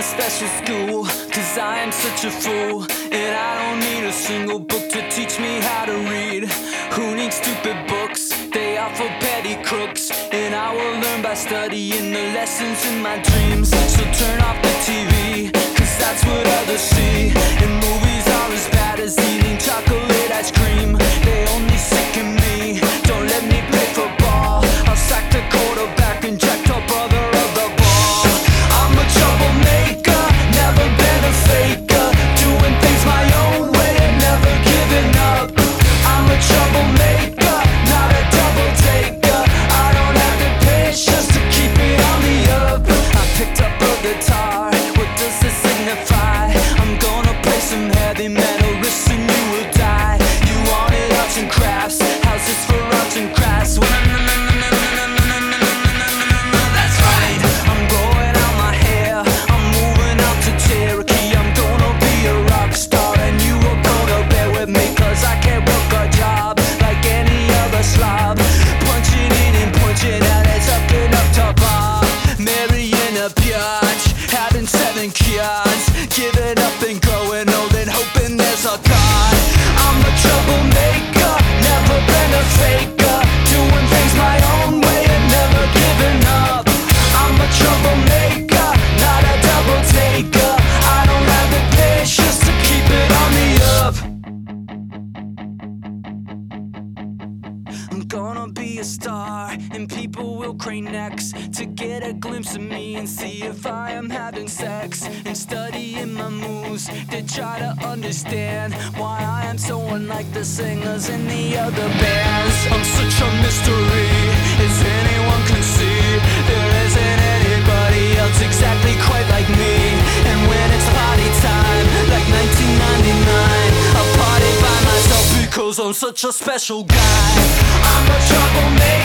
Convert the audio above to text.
special school, cause I am such a fool. And I don't need a single book to teach me how to read. Who needs stupid books? They are for petty crooks. And I will learn by studying the lessons in my dreams. So turn off the TV, cause that's what others see. And movies are as bad as eating chocolate ice cream. They only sicken me, don't let me play football. I'll sack the quarterback and jack the brother of the ball. I'm a troublemaker, never been a faker. Doing things my own way and never giving up. I'm a troublemaker, not a double taker. I don't have the patience to keep it on the up. I picked up a guitar, what does this signify? I'm gonna play some heavy metal riffs and you will die. You wanted arts and crafts, how's this for arts and crafts? That's right, I'm growing out my hair, I'm moving out to Cherokee. I'm gonna be a rock star and you are gonna bear with me, cause I can't work a job like any other slob. Punching in and punching out and sucking up to Bob. Marrying a biatch, having 7 kids, giving up and growing old and hoping there's a God. I'm a troublemaker, never been a faker. Doing things my own way and never giving up. I'm a troublemaker, not a double taker. I don't have the patience to keep it on the up. I'm gonna be a star and people will crane necks to get a glimpse of me and see if I am having sex. And studying my moves to try to understand why I am so unlike the singers in the other bands. I'm such a mystery, as anyone can see. There isn't anybody else exactly quite like me. And when it's party time, like 1999, I party by myself because I'm such a special guy. I'm a troublemaker.